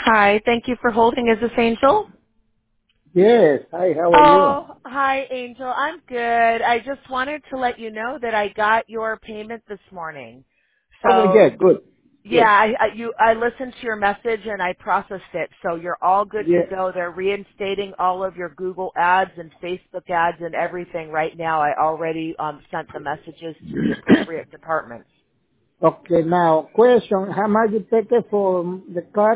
Hi, thank you for holding. Is this Angel? Yes. Hi, how are you? Oh, hi, Angel. I'm good. I just wanted to let you know that I got your payment this morning. Oh, So, yeah, good. yeah, Good. I listened to your message and I processed it. So you're all good to Yeah. go. They're reinstating all of your Google ads and Facebook ads and everything right now. I already sent the messages to the appropriate departments. Okay, now, question, how much you take it for the car?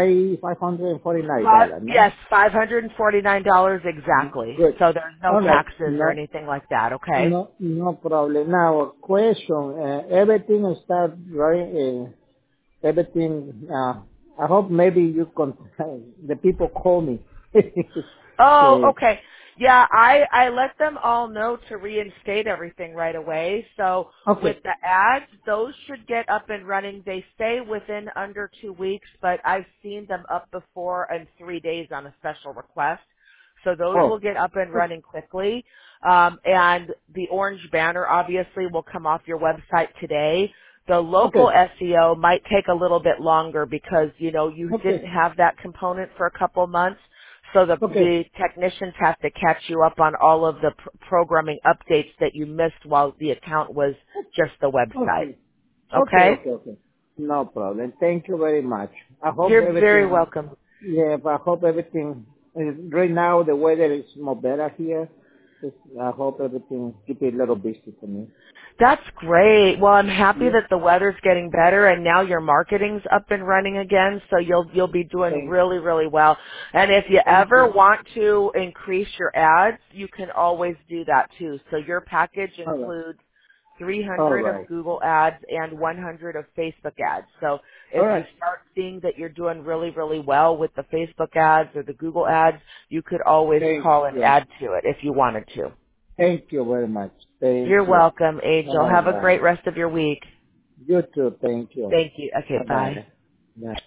$549, no? Yes, $549 exactly. Good. So there's no All right. taxes or No, anything like that, okay? no problem. Now, question, everything start right, everything, I hope maybe you can, the people call me. Oh, Okay. okay. Yeah, I let them all know to reinstate everything right away. So with Okay. the ads, those should get up and running. They say within under 2 weeks, but I've seen them up before in 3 days on a special request. So those will Oh, get up and running quickly. And the orange banner obviously will come off your website today. The local okay. SEO might take a little bit longer because, you Okay. didn't have that component for a couple months. So Okay. the technicians have to catch you up on all of the programming updates that you missed while the account was just the website. Okay. Okay, Okay? okay, okay. No problem. Thank you very much. I hope You're very everything, welcome. yeah, I hope everything, right now the weather is more better here. I hope everything keep it a little busy for me. That's great. Well, I'm happy Yeah. that the weather's getting better and now your marketing's up and running again, so you'll be doing Thank, really, really well. And if you thank ever you. want to increase your ads, you can always do that too. So your package All right. includes All 300 of right. Google ads and 100 of Facebook ads. So All if you right. start seeing that you're doing really, really well with the Facebook ads or the Google ads, you could always Thank call and you. add to it if you wanted to. Thank you very much. Thank You're you. welcome, Angel. All Have a right. great rest of your week. You too. Thank you. Thank you. Okay, bye. Bye-bye. Bye.